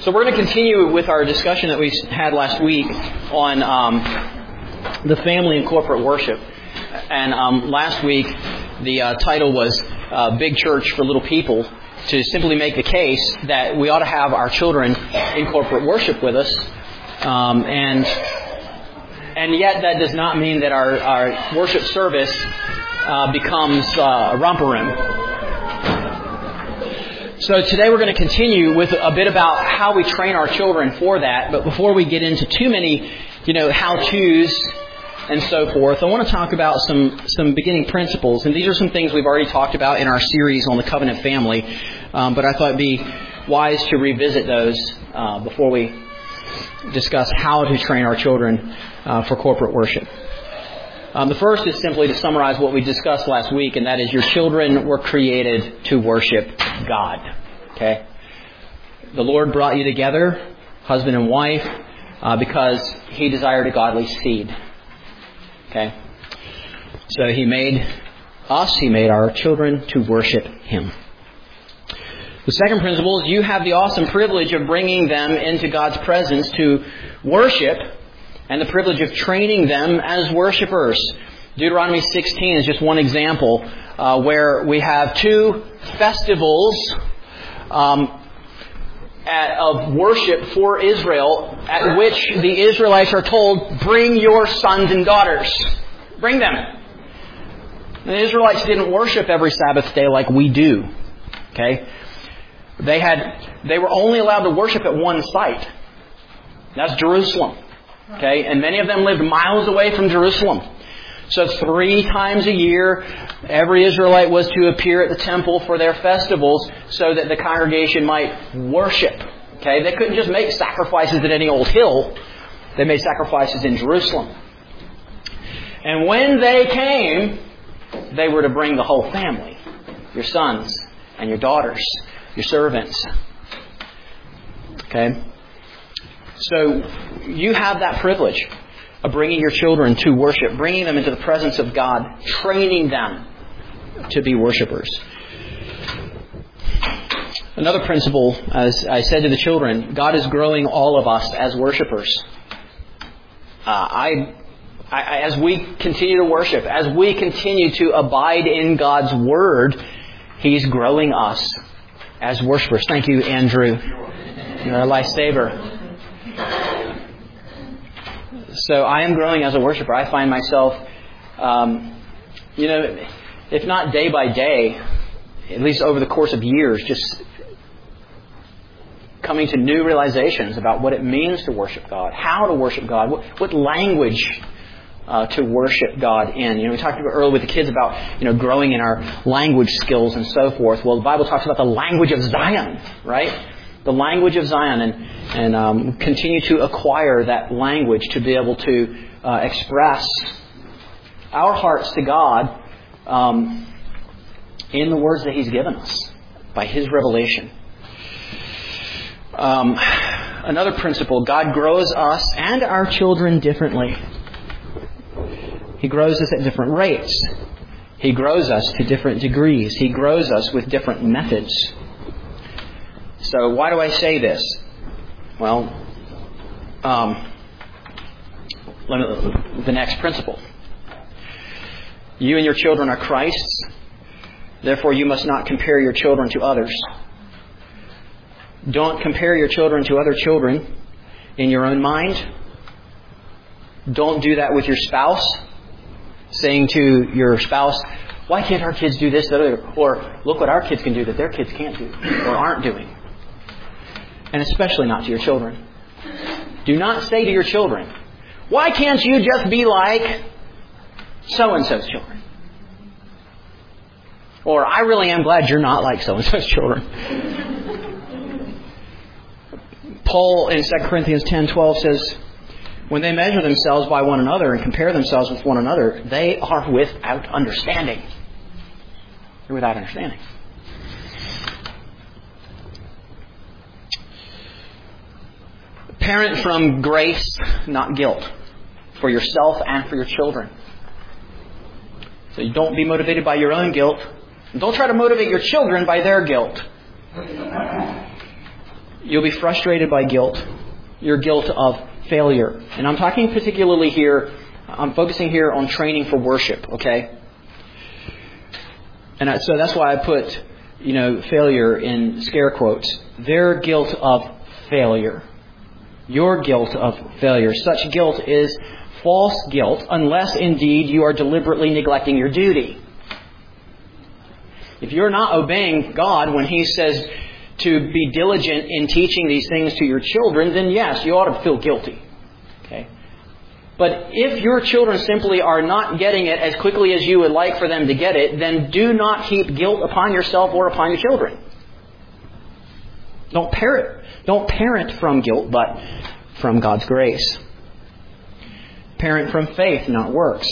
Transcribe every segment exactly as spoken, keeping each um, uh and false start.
So we're going to continue with our discussion that we had last week on um, the family and corporate worship. And um, last week, the uh, title was uh, Big Church for Little People, to simply make the case that we ought to have our children in corporate worship with us. Um, and and yet that does not mean that our, our worship service uh, becomes uh, a romper room. So today we're going to continue with a bit about how we train our children for that. But before we get into too many, you know, how-tos and so forth, I want to talk about some, some beginning principles. And these are some things we've already talked about in our series on the covenant family. Um, but I thought it'd be wise to revisit those uh, before we discuss how to train our children uh, for corporate worship. Um, the first is simply to summarize what we discussed last week, and that is your children were created to worship God. Okay? The Lord brought you together, husband and wife, uh, because He desired a godly seed. Okay? So He made us, He made our children to worship Him. The second principle is you have the awesome privilege of bringing them into God's presence to worship, and the privilege of training them as worshipers. Deuteronomy sixteen is just one example uh, where we have two festivals um, at, of worship for Israel, at which the Israelites are told, bring your sons and daughters. Bring them. The Israelites didn't worship every Sabbath day like we do. Okay? They had, they were only allowed to worship at one site. That's Jerusalem. Okay, and many of them lived miles away from Jerusalem. So three times a year, every Israelite was to appear at the temple for their festivals so that the congregation might worship. Okay, they couldn't just make sacrifices at any old hill. They made sacrifices in Jerusalem. And when they came, they were to bring the whole family. Your sons and your daughters, your servants. Okay. So you have that privilege of bringing your children to worship, bringing them into the presence of God, training them to be worshipers. Another principle, as I said to the children, God is growing all of us as worshipers. Uh, I, I, as we continue to worship, as we continue to abide in God's Word, He's growing us as worshipers. Thank you, Andrew. You're a lifesaver. So I am growing as a worshiper. I find myself, um, you know, if not day by day, at least over the course of years, just coming to new realizations about what it means to worship God, how to worship God, what, what language uh, to worship God in. You know, we talked about earlier with the kids about, you know, growing in our language skills and so forth. Well, the Bible talks about the language of Zion, right? The language of Zion, and and um, continue to acquire that language to be able to uh, express our hearts to God um, in the words that He's given us by His revelation. Um, another principle: God grows us and our children differently. He grows us at different rates. He grows us to different degrees. He grows us with different methods. So why do I say this? Well, um, the next principle. You and your children are Christ's. Therefore, you must not compare your children to others. Don't compare your children to other children in your own mind. Don't do that with your spouse, saying to your spouse, why can't our kids do this, that, other? Or look what our kids can do that their kids can't do or aren't doing. And especially not to your children. Do not say to your children, why can't you just be like so-and-so's children? Or, I really am glad you're not like so-and-so's children. Paul in Second Corinthians ten twelve says, when they measure themselves by one another and compare themselves with one another, they are without understanding. They're without understanding. Parent from grace, not guilt, for yourself and for your children. So you don't be motivated by your own guilt. And don't try to motivate your children by their guilt. You'll be frustrated by guilt. Your guilt of failure. And I'm talking particularly here, I'm focusing here on training for worship, okay? And I, so that's why I put, you know, failure in scare quotes. Their guilt of failure. Your guilt of failure. Such guilt is false guilt, unless indeed you are deliberately neglecting your duty. If you're not obeying God when He says to be diligent in teaching these things to your children, then yes, you ought to feel guilty. Okay? But if your children simply are not getting it as quickly as you would like for them to get it, then do not heap guilt upon yourself or upon your children. Don't parent, don't parent from guilt, but from God's grace. Parent from faith, not works.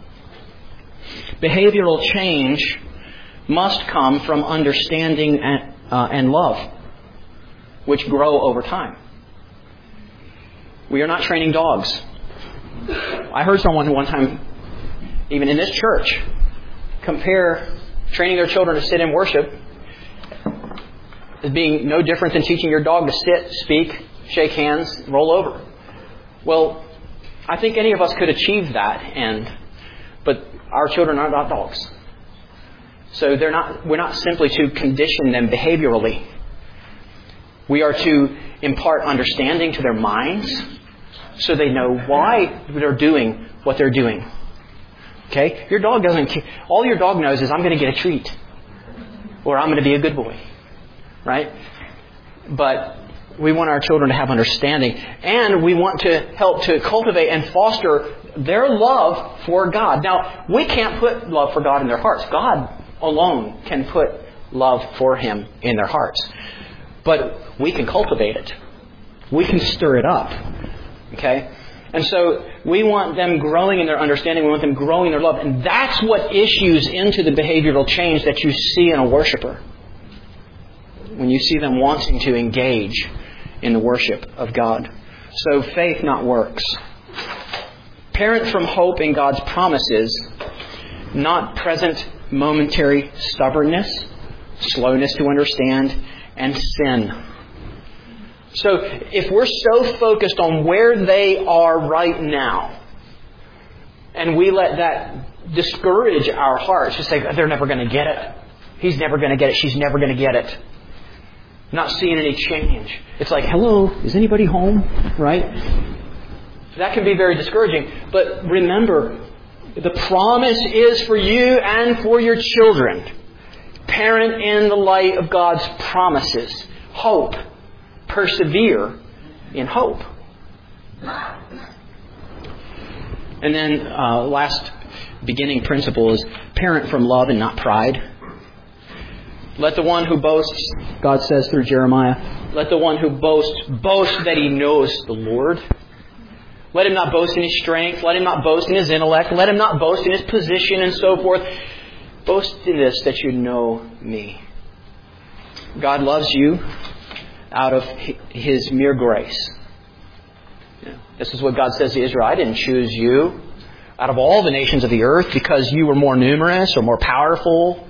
Behavioral change must come from understanding and, uh, and love, which grow over time. We are not training dogs. I heard someone one time, even in this church, compare training their children to sit in worship as being no different than teaching your dog to sit, speak, shake hands, roll over. Well, I think any of us could achieve that end, but our children are not dogs. So they're not. We're not simply to condition them behaviorally. We are to impart understanding to their minds so they know why they're doing what they're doing. Okay? Your dog doesn't care. All your dog knows is, I'm going to get a treat. Or I'm going to be a good boy. Right? But we want our children to have understanding. And we want to help to cultivate and foster their love for God. Now, we can't put love for God in their hearts. God alone can put love for Him in their hearts. But we can cultivate it. We can stir it up. Okay? And so we want them growing in their understanding. We want them growing in their love. And that's what issues into the behavioral change that you see in a worshiper. When you see them wanting to engage in the worship of God. So faith, not works. Parent from hope in God's promises, not present momentary stubbornness, slowness to understand, and sin. So if we're so focused on where they are right now, and we let that discourage our hearts, just say, they're never going to get it. He's never going to get it. She's never going to get it. Not seeing any change. It's like, hello, is anybody home? Right? That can be very discouraging. But remember, the promise is for you and for your children. Parent in the light of God's promises. Hope. Persevere in hope. And then uh, last beginning principle is parent from love and not pride. Let the one who boasts, God says through Jeremiah, let the one who boasts boast that he knows the Lord. Let him not boast in his strength. Let him not boast in his intellect. Let him not boast in his position and so forth. Boast in this, that you know me. God loves you out of His mere grace. Yeah. This is what God says to Israel. I didn't choose you out of all the nations of the earth because you were more numerous or more powerful.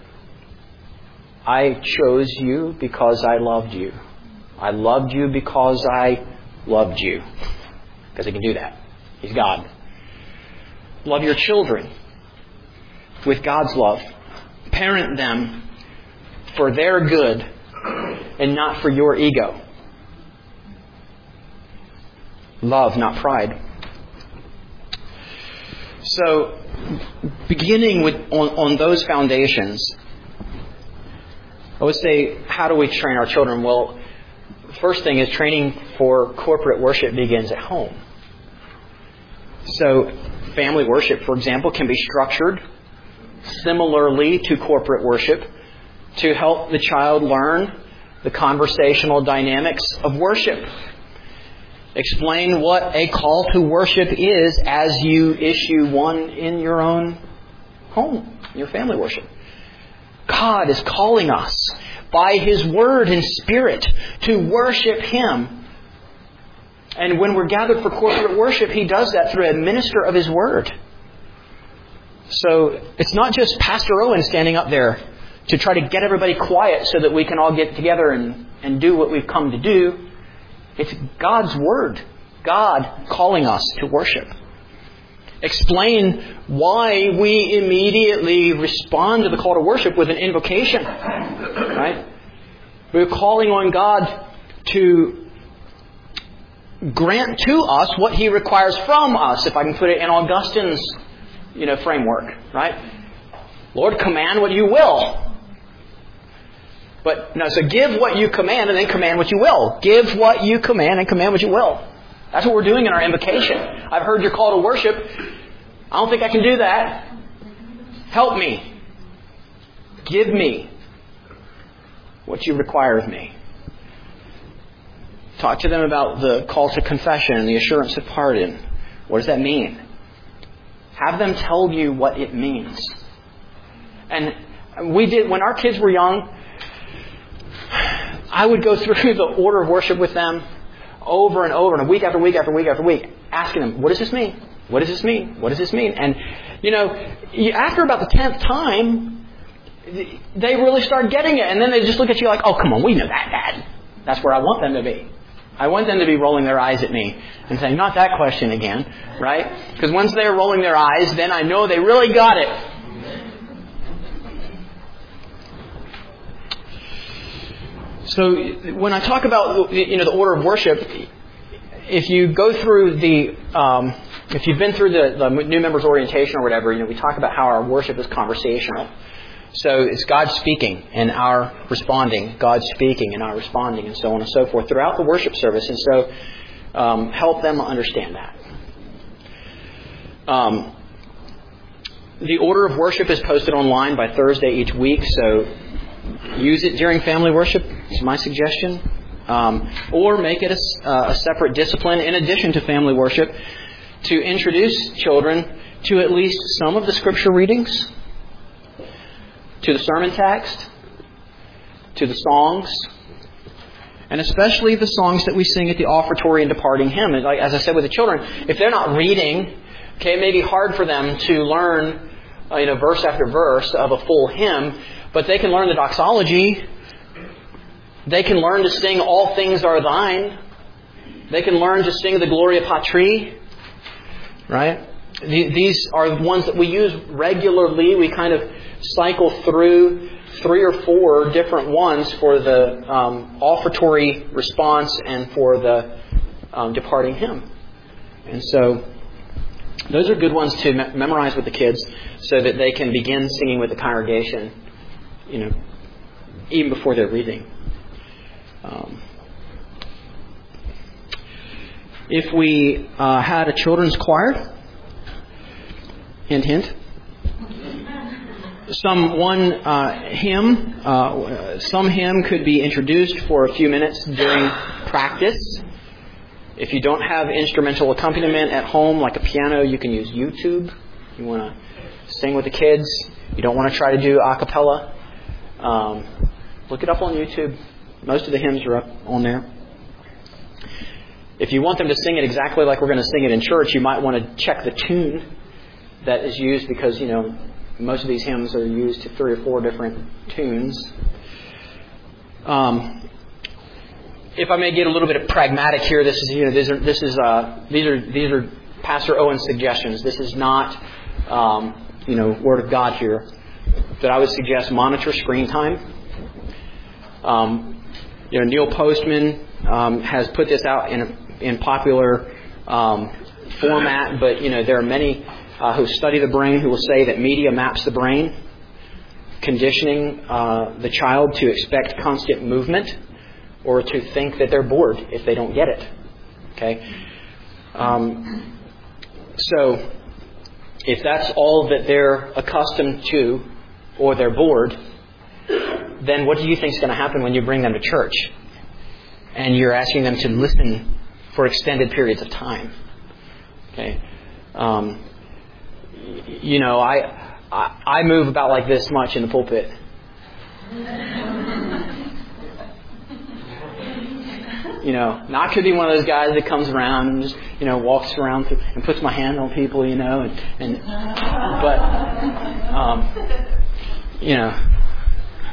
I chose you because I loved you. I loved you because I loved you. Because He can do that. He's God. Love your children with God's love. Parent them for their good and not for your ego. Love, not pride. So, beginning with on, on those foundations, I would say, how do we train our children? Well, the first thing is training for corporate worship begins at home. So, family worship, for example, can be structured similarly to corporate worship to help the child learn the conversational dynamics of worship. Explain what a call to worship is as you issue one in your own home, your family worship. God is calling us by His Word and Spirit to worship Him. And when we're gathered for corporate worship, He does that through a minister of His Word. So it's not just Pastor Owen standing up there to try to get everybody quiet so that we can all get together and, and do what we've come to do. It's God's Word. God calling us to worship. Explain why we immediately respond to the call to worship with an invocation. Right? We're calling on God to grant to us what He requires from us, if I can put it in Augustine's, you know, framework. Right? Lord, command what you will. But no, so give what you command and then command what you will. Give what you command and command what you will. That's what we're doing in our invocation. I've heard your call to worship. I don't think I can do that. Help me. Give me what you require of me. Talk to them about the call to confession and the assurance of pardon. What does that mean? Have them tell you what it means. And we did, when our kids were young, I would go through the order of worship with them over and over and week after week after week after week, asking them, what does this mean? What does this mean? What does this mean? And, you know, after about the tenth time, they really start getting it. And then they just look at you like, oh, come on, we know that, Dad. That's where I want them to be. I want them to be rolling their eyes at me and saying, not that question again, right? Because once they're rolling their eyes, then I know they really got it. So when I talk about, you know, the order of worship, if you go through the, um, if you've been through the, the new members orientation or whatever, you know, we talk about how our worship is conversational. So it's God speaking and our responding, God speaking and our responding, and so on and so forth throughout the worship service. And so um, help them understand that. Um, the order of worship is posted online by Thursday each week, so use it during family worship. It's my suggestion. Um, or make it a, uh, a separate discipline in addition to family worship to introduce children to at least some of the scripture readings, to the sermon text, to the songs, and especially the songs that we sing at the offertory and departing hymn. And like, as I said with the children, if they're not reading, okay, it may be hard for them to learn, uh, you know, verse after verse of a full hymn, but they can learn the doxology. They can learn to sing All Things Are Thine. They can learn to sing the Gloria Patri. Right? These are ones that we use regularly. We kind of cycle through three or four different ones for the um, offertory response and for the um, departing hymn. And so those are good ones to me- memorize with the kids so that they can begin singing with the congregation, you know, even before they're reading. Um, if we uh, had a children's choir, hint, hint, some one uh, hymn, uh, some hymn could be introduced for a few minutes during practice. If you don't have instrumental accompaniment at home, like a piano, you can use YouTube. You want to sing with the kids. You don't want to try to do a cappella. Um, look it up on YouTube. Most of the hymns are up on there. If you want them to sing it exactly like we're going to sing it in church, you might want to check the tune that is used because, you know, most of these hymns are used to three or four different tunes. Um, if I may get a little bit of pragmatic here, this is, you know, these are this is uh, these are these are Pastor Owen's suggestions. This is not, um, you know, Word of God here. That I would suggest monitor screen time. Um, you know, Neil Postman um, has put this out in a, in popular um, format, but you know there are many uh, who study the brain who will say that media maps the brain, conditioning uh, the child to expect constant movement or to think that they're bored if they don't get it. Okay, um, so if that's all that they're accustomed to, or they're bored, then what do you think is going to happen when you bring them to church and you're asking them to listen for extended periods of time? Okay, um, you know, I, I I move about like this much in the pulpit. You know, not could be one of those guys that comes around and just, you know, walks around and puts my hand on people, you know, and, and but um, you know.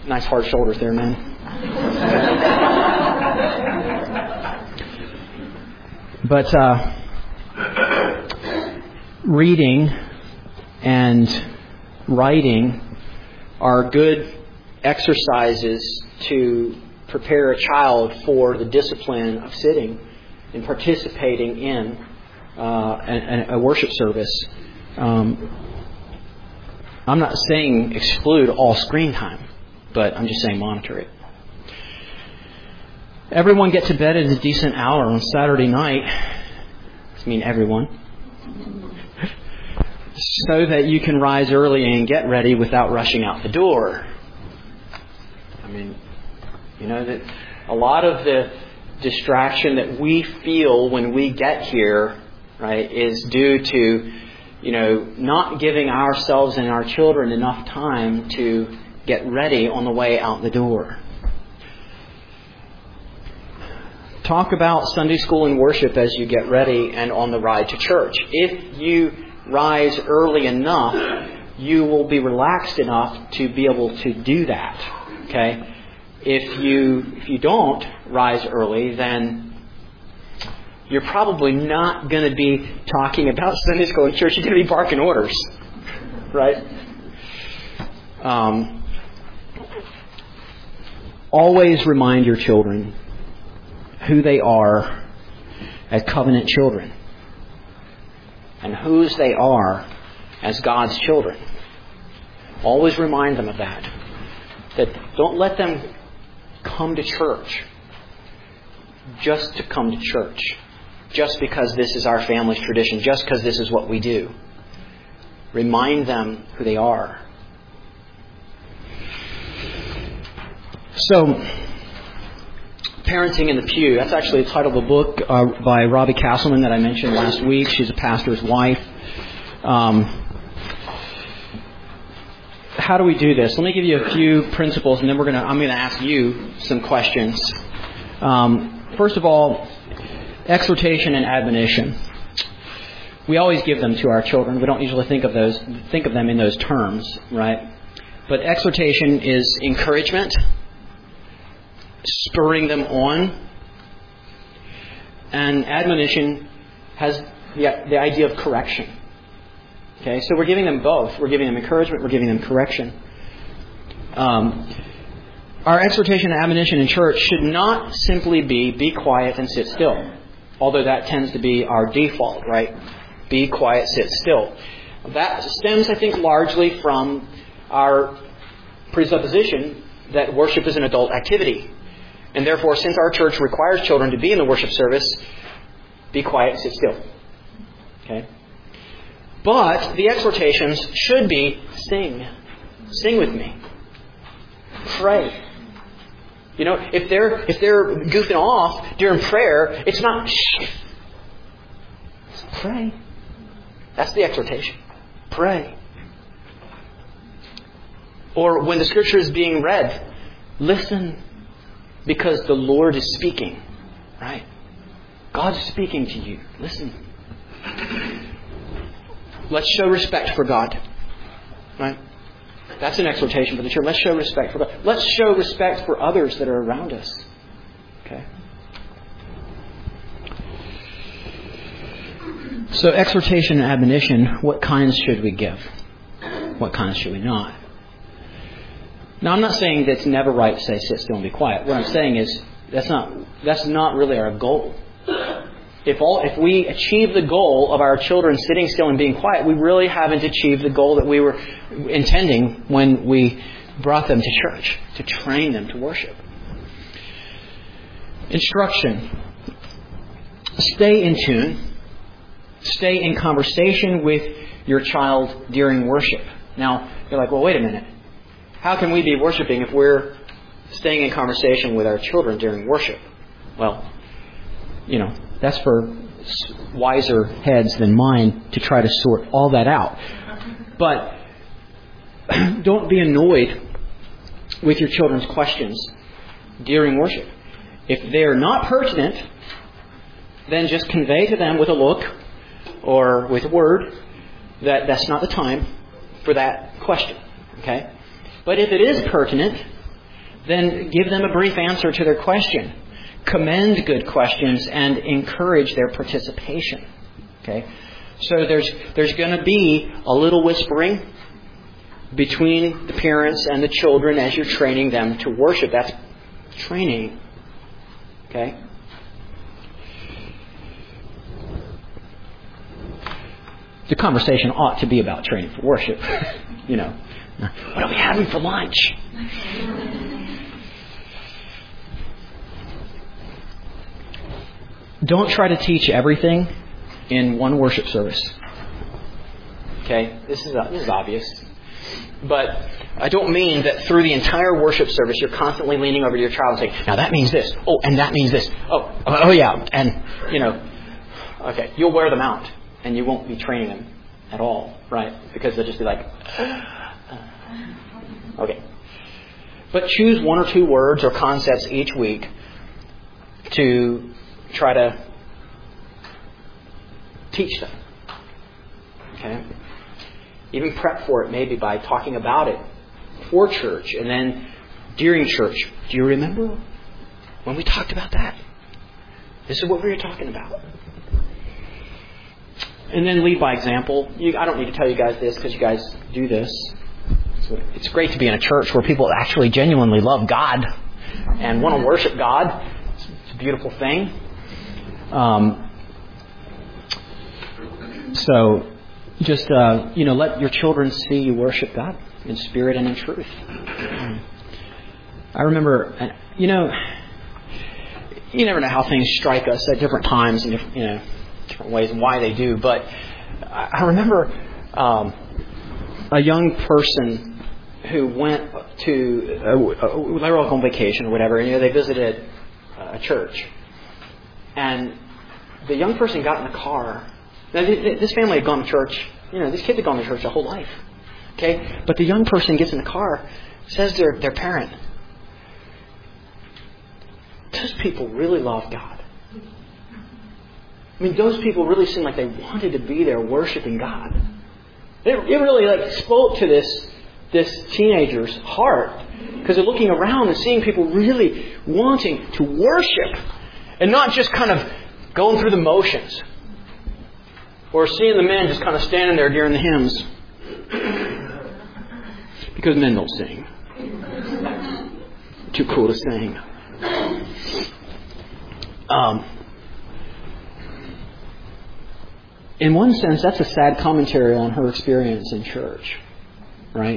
Nice hard shoulders there, man. But uh, reading and writing are good exercises to prepare a child for the discipline of sitting and participating in uh, a, a worship service. Um, I'm not saying exclude all screen time, but I'm just saying monitor it. Everyone get to bed at a decent hour on Saturday night. I mean everyone. So that you can rise early and get ready without rushing out the door. I mean, you know, that a lot of the distraction that we feel when we get here, right, is due to, you know, not giving ourselves and our children enough time to get ready on the way out the door. Talk about Sunday school and worship as you get ready and on the ride to church. If you rise early enough, you will be relaxed enough to be able to do that. Okay? If you if you don't rise early, then you're probably not going to be talking about Sunday school and church. You're going to be barking orders, right? Um, always remind your children who they are as covenant children and whose they are as God's children. Always remind them of that. That don't let them come to church just to come to church. Just because this is our family's tradition. Just because this is what we do. Remind them who they are. So, Parenting in the Pew. That's actually the title of a book uh, by Robbie Castleman that I mentioned last week. She's a pastor's wife. Um, how do we do this? Let me give you a few principles, and then we're gonna. I'm going to ask you some questions. Um, first of all, exhortation and admonition. We always give them to our children. We don't usually think of those. Think of them in those terms, right? But exhortation is encouragement, spurring them on, and admonition has the, the idea of correction. Okay, so we're giving them both. We're giving them encouragement, we're giving them correction. Um, our exhortation and admonition in church should not simply be, be quiet and sit still. Although that tends to be our default, right? Be quiet, sit still. That stems, I think, largely from our presupposition that worship is an adult activity. And therefore, since our church requires children to be in the worship service, be quiet, sit still. Okay? But the exhortations should be sing. Sing with me. Pray. You know, if they're if they're goofing off during prayer, it's not shh. It's pray. That's the exhortation. Pray. Or when the scripture is being read, listen. Because the Lord is speaking. Right? God's speaking to you. Listen. Let's show respect for God. Right? That's an exhortation for the church. Let's show respect for God. Let's show respect for others that are around us. Okay? So exhortation and admonition, what kinds should we give? What kinds should we not? Now, I'm not saying that it's never right to say sit still and be quiet. What I'm saying is that's not that's not really our goal. If all if we achieve the goal of our children sitting still and being quiet, we really haven't achieved the goal that we were intending when we brought them to church, to train them to worship. Instruction. Stay in tune. Stay in conversation with your child during worship. Now, you're like, well, wait a minute. How can we be worshiping if we're staying in conversation with our children during worship? Well, you know, that's for wiser heads than mine to try to sort all that out. But don't be annoyed with your children's questions during worship. If they're not pertinent, then just convey to them with a look or with a word that that's not the time for that question. Okay? But if it is pertinent, then give them a brief answer to their question. Commend good questions and encourage their participation. Okay? So there's there's going to be a little whispering between the parents and the children as you're training them to worship. That's training. Okay? The conversation ought to be about training for worship. You know, what are we having for lunch? Don't try to teach everything in one worship service. Okay? This is this is obvious. But I don't mean that through the entire worship service you're constantly leaning over to your child and saying, now that means this. Oh, and that means this. Oh, oh yeah. And, you know, okay, you'll wear them out and you won't be training them at all, right? Because they'll just be like, okay. But choose one or two words or concepts each week to try to teach them. Okay? Even prep for it maybe by talking about it for church and then during church. Do you remember when we talked about that? This is what we were talking about. And then lead by example. You, I don't need to tell you guys this because you guys do this. So it's great to be in a church where people actually genuinely love God and want to worship God. It's, it's a beautiful thing. Um, so just, uh, you know, let your children see you worship God in spirit and in truth. I remember, you know, you never know how things strike us at different times and, you know, different ways and why they do. But I remember um, a young person who went to, uh, they were on vacation or whatever, and you know, they visited a church. And the young person got in the car. Now, this family had gone to church. You know, these kids had gone to church their whole life. Okay? But the young person gets in the car, says to their, their parent, those people really love God. I mean, those people really seemed like they wanted to be there worshiping God. It, it really like spoke to this this teenager's heart because they're looking around and seeing people really wanting to worship and not just kind of going through the motions or seeing the men just kind of standing there during the hymns because men don't sing. Too cool to sing. Um. In one sense, that's a sad commentary on her experience in church, right?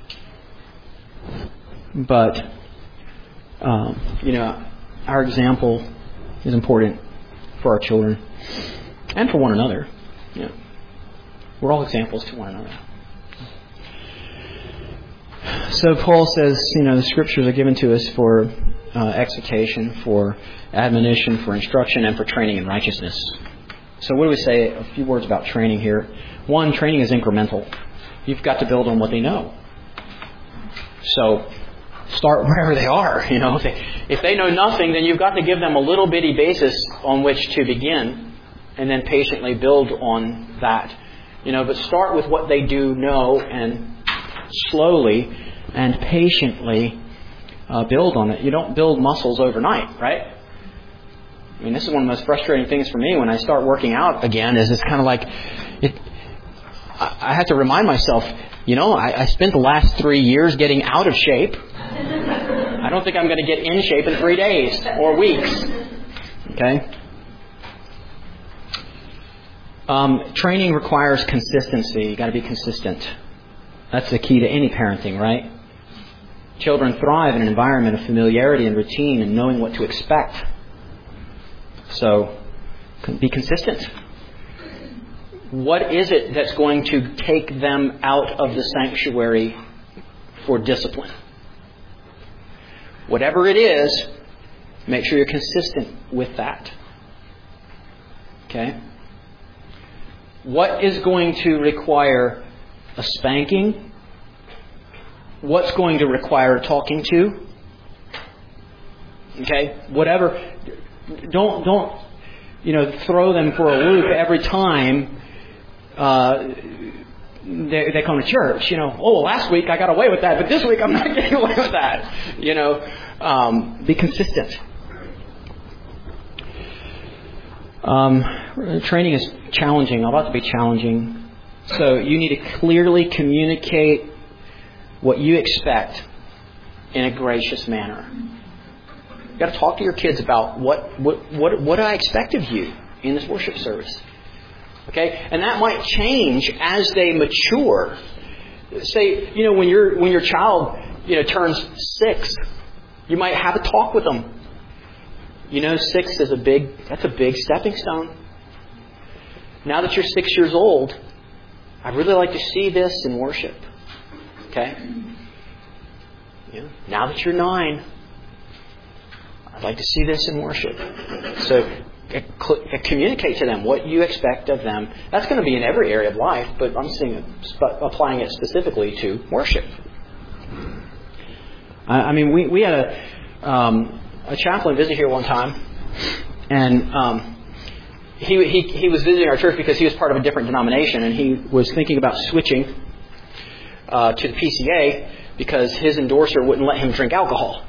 But, um, you know, our example is important for our children and for one another. You know, we're all examples to one another. So Paul says, you know, the Scriptures are given to us for uh, exhortation, for admonition, for instruction, and for training in righteousness. So what do we say? A few words about training here. One, training is incremental. You've got to build on what they know. So start wherever they are. You know, if they, if they know nothing, then you've got to give them a little bitty basis on which to begin, and then patiently build on that. You know, but start with what they do know, and slowly and patiently uh, build on it. You don't build muscles overnight, right? I mean, this is one of the most frustrating things for me when I start working out again. Is it's kind of like it. I have to remind myself, you know, I, I spent the last three years getting out of shape. I don't think I'm going to get in shape in three days or weeks. Okay. Um, training requires consistency. You got to be consistent. That's the key to any parenting, right? Children thrive in an environment of familiarity and routine and knowing what to expect. So, be consistent. What is it that's going to take them out of the sanctuary for discipline? Whatever it is, make sure you're consistent with that. Okay? What is going to require a spanking? What's going to require talking to? Okay? Whatever. Don't, don't, you know, throw them for a loop every time uh, they, they come to church. You know, oh, well, last week I got away with that, but this week I'm not getting away with that. You know, um, be consistent. Um, training is challenging, about to be challenging. So you need to clearly communicate what you expect in a gracious manner. You've got to talk to your kids about what what what, what I expect of you in this worship service. Okay? And that might change as they mature. Say, you know, when your when your child, you know, turns six, you might have a talk with them. You know, six is a big, that's a big stepping stone. Now that you're six years old, I'd really like to see this in worship. Okay? Yeah. Now that you're nine, I'd like to see this in worship. So communicate to them what you expect of them. That's going to be in every area of life, but I'm seeing it, applying it specifically to worship. I mean, we, we had a... Um, a chaplain visit here one time, and um, he, he he was visiting our church because he was part of a different denomination, and he was thinking about switching uh, to the P C A because his endorser wouldn't let him drink alcohol.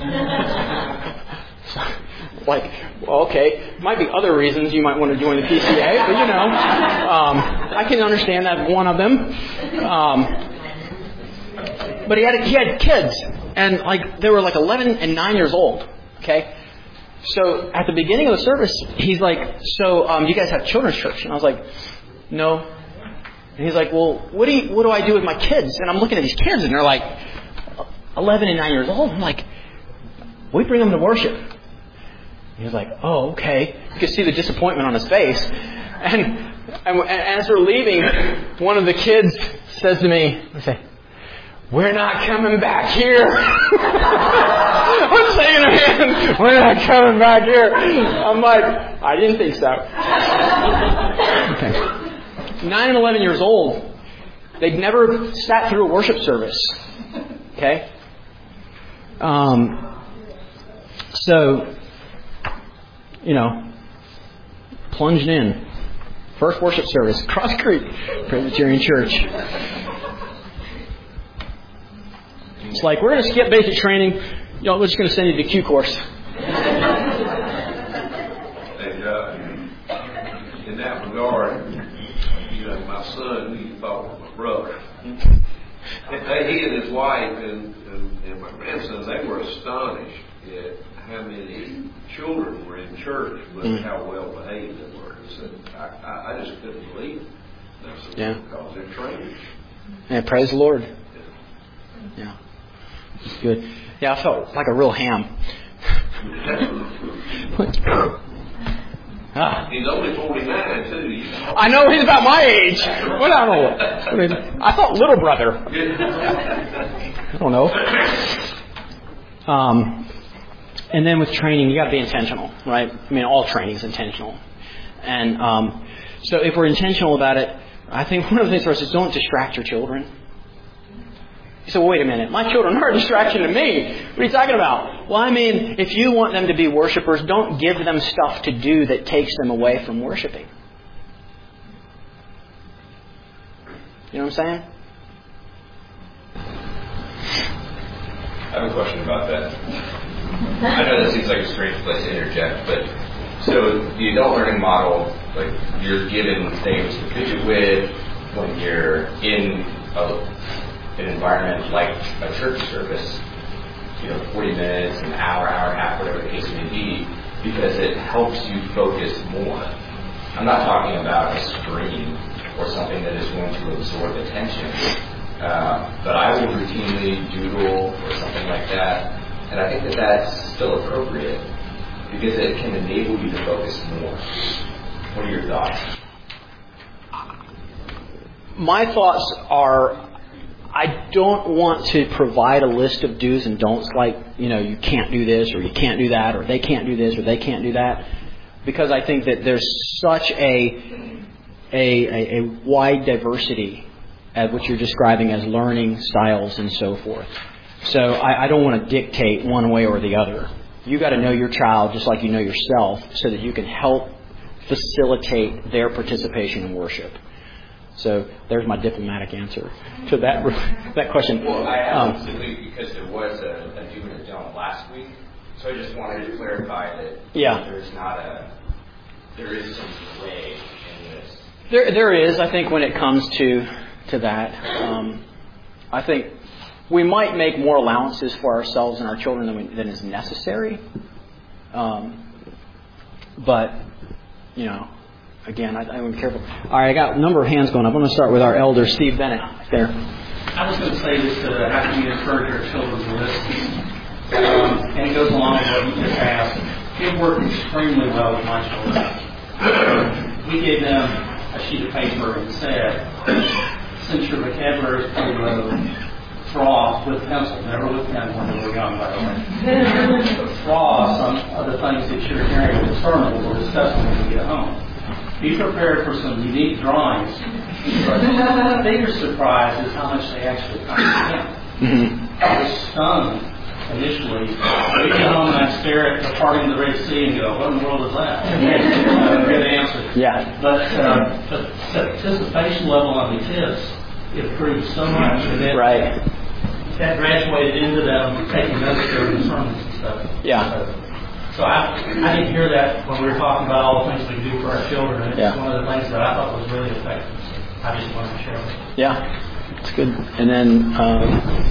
Like, well, okay, might be other reasons you might want to join the P C A, but you know, um, I can understand that one of them. Um, but he had he had kids, and like they were like eleven and nine years old. Okay, so at the beginning of the service, he's like, "So, um, you guys have children's church?" And I was like, "No." And he's like, "Well, what do you, what do I do with my kids?" And I'm looking at these kids, and they're like eleven and nine years old. I'm like, "We bring them to worship." And he's like, "Oh, okay." You can see the disappointment on his face. And, and, and as they're leaving, one of the kids says to me, I say, "We're not coming back here." I'm saying to him, "We're not coming back here." I'm like, I didn't think so. Okay. Nine and eleven years old. They'd never sat through a worship service. Okay? Um, so, you know, plunged in. First worship service, Cross Creek Presbyterian Church. It's like, we're going to skip basic training. You know, we're just going to send you to the Q course. And uh, in that regard, you know, my son, he thought was my brother. He and his wife and, and, and my grandson, they were astonished at how many children were in church, but mm. how well behaved they were. He said, I, I, I just couldn't believe it. And I said, yeah. Because they're trained. Yeah, praise the Lord. Yeah. It's good. Yeah, I felt like a real ham. ah. He's only forty-nine, too. I know, he's about my age. What I don't know. I thought little brother. I don't know. Um, and then with training, you got to be intentional, right? I mean, all training is intentional. And um, so if we're intentional about it, I think one of the things for us is don't distract your children. You say, well, wait a minute. My children are a distraction to me. What are you talking about? Well, I mean, if you want them to be worshipers, don't give them stuff to do that takes them away from worshiping. You know what I'm saying? I have a question about that. I know that seems like a strange place to interject, but so the adult learning model, like you're given things to pitch it with when you're in a an environment like a church service, you know, forty minutes, an hour, hour and a half, whatever the case may be, because it helps you focus more. I'm not talking about a screen or something that is going to absorb attention, uh, but I will routinely doodle or something like that, and I think that that's still appropriate because it can enable you to focus more. What are your thoughts? My thoughts are, I don't want to provide a list of do's and don'ts like, you know, you can't do this or you can't do that or they can't do this or they can't do that, because I think that there's such a a, a, a wide diversity at what you're describing as learning styles and so forth. So I, I don't want to dictate one way or the other. You got to know your child just like you know yourself so that you can help facilitate their participation in worship. So there's my diplomatic answer to that that question. Well, I asked um, specifically because there was a, a do and a don't last week, so I just wanted to clarify that yeah. there's not a there is some delay in this. There there is, I think, when it comes to to that. Um, I think we might make more allowances for ourselves and our children than, we, than is necessary. Um, but you know. Again, I, I want to be careful. All right, I got a number of hands going up. I'm going to start with our elder, Steve Bennett, there. I was going to say this to how can you encourage our children to listen. Um, and it goes along with what you just asked. It worked extremely well with my children. We gave them a sheet of paper and said, since your vocabulary is pretty low, draw with pencil, never with pen when they were young, by the way. Draw some of the things that you're hearing or discerning or discussing when you get home. Be prepared for some unique drawings. The bigger surprise is how much they actually comprehend. Mm-hmm. I was stunned initially. I get home and I stare at the parting of the Red Sea and go, what in the world is that? uh, good answer. Yeah. But uh, the participation level on the kids improved so much. And that, right. that graduated into them taking notes during the sermons and stuff. Yeah. So, So I, I didn't hear that when we were talking about all the things we do for our children. It's yeah. one of the things that I thought was really effective. So I just wanted to share it. Yeah, it's good. And then, um,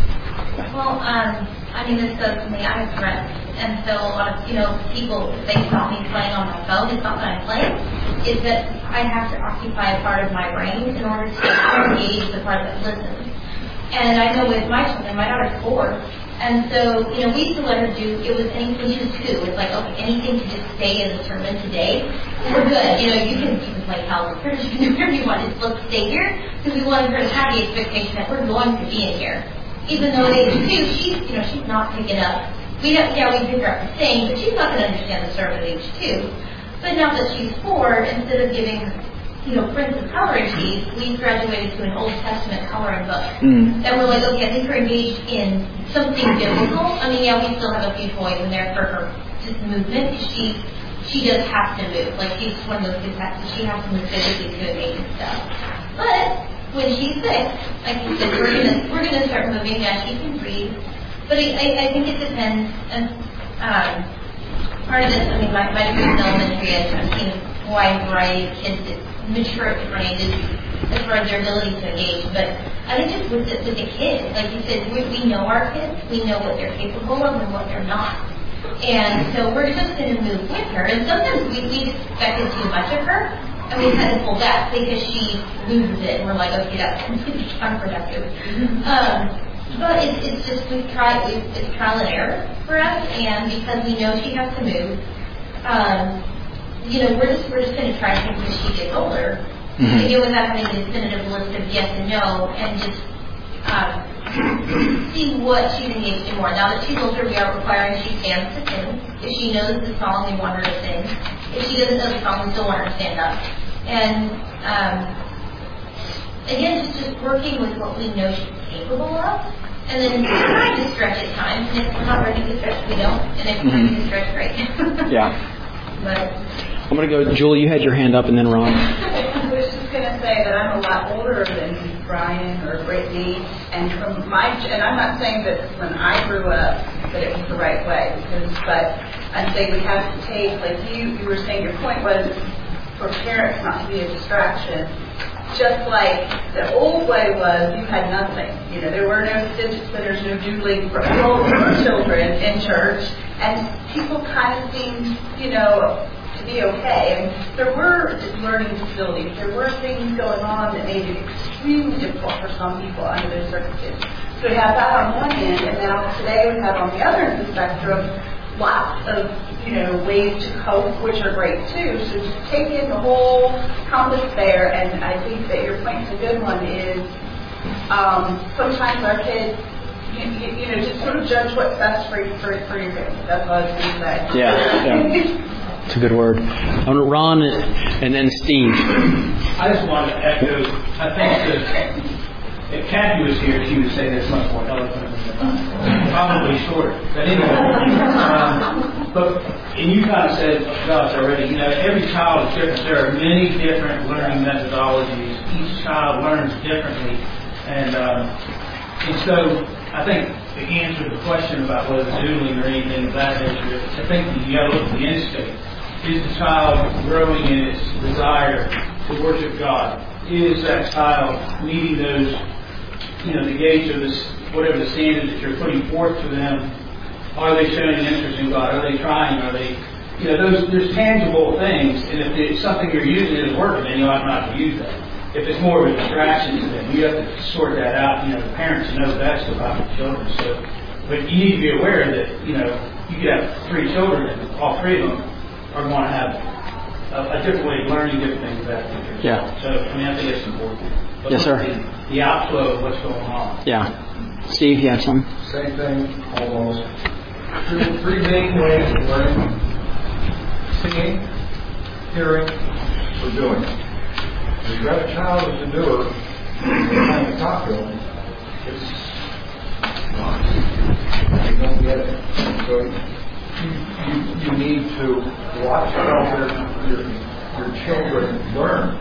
well, um, I mean, this goes to me. I have friends, and so a lot of you know people they saw me playing on my phone. It's not that I'm playing; it's that I have to occupy a part of my brain in order to engage the part that listens. And I know with my children, my daughter's four. And so, you know, we used to let her do, it was anything, she was two. It's like, okay, anything to just stay in the sermon today, we're good. You know, you can, you can play Howl's Church, you can do whatever you want, just let's stay here, because we wanted her to have the expectation that we're going to be in here. Even though at age two, she's, you know, she's not picking up. We have, yeah, we pick her up the same, but she's not going to understand the sermon at age two. But now that she's four, instead of giving you know, prints of coloring sheets, we graduated to an Old Testament coloring book. Mm. And we're like, okay, I think we're engaged in something biblical. I mean, yeah, we still have a few toys in there for her just movement. She she just has to move. Like, she's one of those kids that she has to move physically to engage and stuff. But when she's six, like you said, we're gonna we're gonna start moving. Yeah, she can breathe. But I, I, I think it depends. And um, part of this, I mean, my my degree is elementary. I've seen a wide variety of kids that mature at different ages as far as their ability to engage. But I think just with the, with the kids, like you said, we, we know our kids, we know what they're capable of and what they're not. And so we're just going to move with her. And sometimes we, we expected too much of her, and we had to pull back because she loses it. And we're like, okay, that's completely counterproductive. Um, but it, it's just, we've tried, we've, it's trial and error for us, and because we know she has to move, um, you know, we're just we're just going to try things as she gets older, mm-hmm. again without having a definitive list of yes and no, and just um, see what she's engaged in more. Now that she's older, we are requiring she stands to sing. If she knows the song, we want her to sing. If she doesn't know the song, we still want her to stand up. And um, again, just just working with what we know she's capable of, and then trying to stretch at times. And if we're not ready to stretch, we don't. And if we're ready to stretch, great. Yeah. But I'm going to go, Julie, you had your hand up, and then Ron. I was just going to say that I'm a lot older than Brian or Brittany, and from my, and I'm not saying that when I grew up that it was the right way, because, but I'm saying we have to take, like you, you were saying, your point was for parents not to be a distraction. Just like the old way was, you had nothing. You know, there were no fidget spinners, no doodling for children in church, and people kind of seemed, you know, to be okay. And there were learning disabilities. There were things going on that made it extremely difficult for some people under those circumstances. So we have that on one end, and now today we have on the other end of the spectrum lots of, you know, ways to cope, which are great too. So just take in the whole compass there, and I think that your point's a good one. Is um, sometimes our kids, you, you, you know, just sort of judge what's best for for, for your kids. That's what I was going to say. Yeah, yeah. It's a good word. Um, Ron and then Steve. I just wanted to echo. I think that if Kathy was here, she would say that's much more eloquent than mine. Probably shorter. But anyway, um, but and you kind of said, Josh, already, you know, every child is different. There are many different learning methodologies. Each child learns differently. And, um, and so I think to answer the question about whether doodling or anything of that nature, I think you got to look at the end state. Is the child growing in its desire to worship God? Is that child meeting those, you know, the gauge of this, whatever the standard that you're putting forth to them? Are they showing an interest in God? Are they trying? Are they, you know, those, there's tangible things, and if it's something you're using isn't working, then you ought not to use that. If it's more of a distraction to them, you have to sort that out. You know, the parents know best about the children. So, but you need to be aware that, you know, you could have three children, and all three of them are going to have a, a different way of learning different things about that. Yeah. So, I mean, I think it's important. But yes, sir. The, the outflow of what's going on. Yeah. Steve, you have some? Same thing, almost. Three, three main ways of learning: singing, hearing, or doing. If you've got a child who's a doer, and you're trying to talk to them, it's not. They don't get it. So you, you, you need to watch how your, your, your children learn.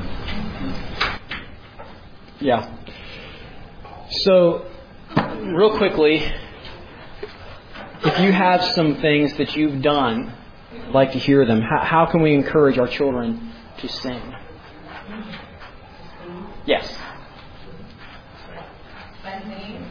Yeah. So, real quickly, if you have some things that you've done, I'd like to hear them. How, how can we encourage our children to sing? Yes. By singing.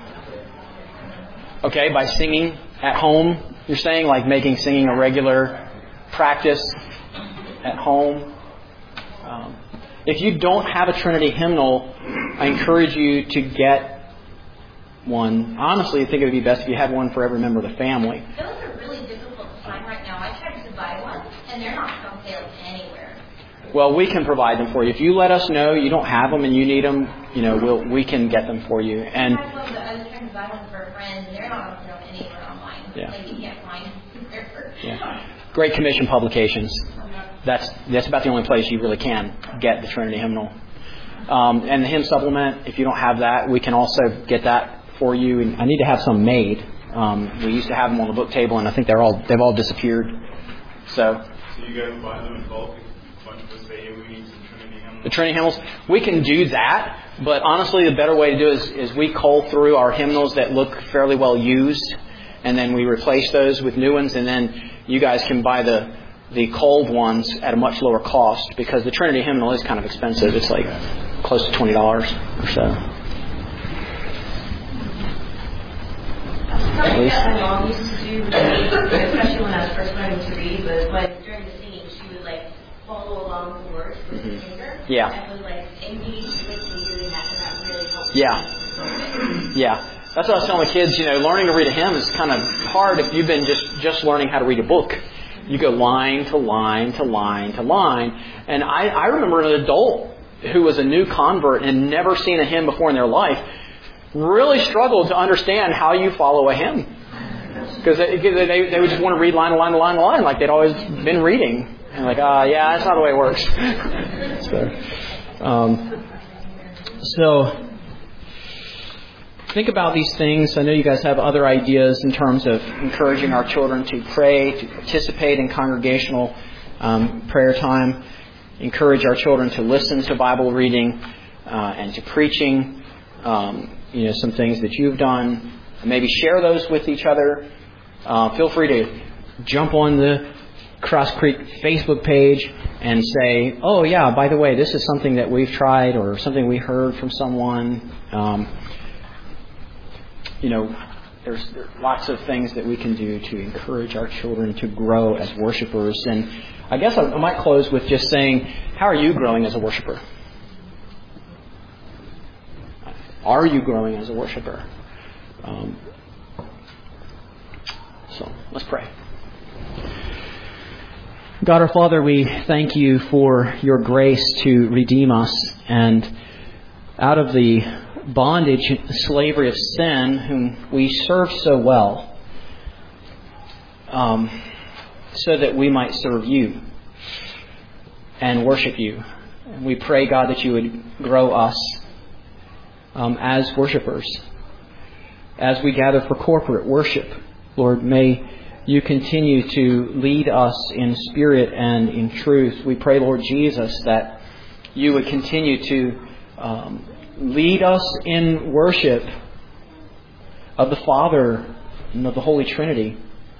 Okay, by singing at home, you're saying, like making singing a regular practice at home. Um, if you don't have a Trinity hymnal, I encourage you to get one. Honestly, I think it would be best if you had one for every member of the family. Those are really difficult to find right now. I tried to buy one, and they're not on sale anywhere. Well, we can provide them for you. If you let us know you don't have them and you need them, you know, we'll, we can get them for you. And I had one, but I was trying to buy one for a friend, and they're not on sale anywhere online. Yeah. Like, you can't find them. Yeah. Great Commission Publications. That's that's about the only place you really can get the Trinity hymnal. Um, and the hymn supplement, if you don't have that, we can also get that for you. And I need to have some made. Um, we used to have them on the book table, and I think they're all they've all disappeared. So. So you guys buy them in bulk? A bunch of us say, hey, we need some Trinity hymnals. The Trinity hymnals, we can do that, but honestly, the better way to do it is, is we cull through our hymnals that look fairly well used, and then we replace those with new ones, and then you guys can buy the the culled ones at a much lower cost, because the Trinity hymnal is kind of expensive. It's like close to twenty dollars or so. Something that my mom used to do with me, especially when I was first learning to read, was when during the singing she would like follow along the words with her finger. Yeah. And was like engaged with me doing that, and that really helped. Yeah. Yeah. That's what I was telling the kids, you know, learning to read a hymn is kind of hard if you've been just, just learning how to read a book. You go line to line to line to line. And I, I remember an adult who was a new convert and never seen a hymn before in their life really struggled to understand how you follow a hymn. Because they, they, they would just want to read line to line to line to line like they'd always been reading. And like, ah, uh, yeah, that's not the way it works. so, um, so, think about these things. I know you guys have other ideas in terms of encouraging our children to pray, to participate in congregational um, prayer time, encourage our children to listen to Bible reading uh, and to preaching. Um, you know, some things that you've done. Maybe share those with each other. Uh, feel free to jump on the Cross Creek Facebook page and say, oh, yeah, by the way, this is something that we've tried or something we heard from someone. Um, you know, there's, there's lots of things that we can do to encourage our children to grow as worshipers. And I guess I, I might close with just saying, how are you growing as a worshiper? Are you growing as a worshiper? Um, so, let's pray. God our Father, we thank you for your grace to redeem us, and out of the bondage, slavery of sin, whom we serve so well, um, so that we might serve you and worship you. And we pray, God, that you would grow us um, as worshipers. As we gather for corporate worship, Lord, may you continue to lead us in spirit and in truth. We pray, Lord Jesus, that you would continue to um, lead us in worship of the Father and of the Holy Trinity.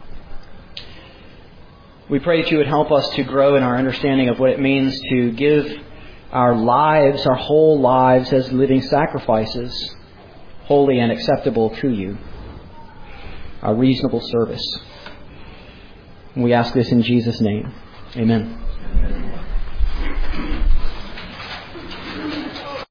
We pray that you would help us to grow in our understanding of what it means to give our lives, our whole lives, as living sacrifices, holy and acceptable to you, our reasonable service. And we ask this in Jesus' name. Amen.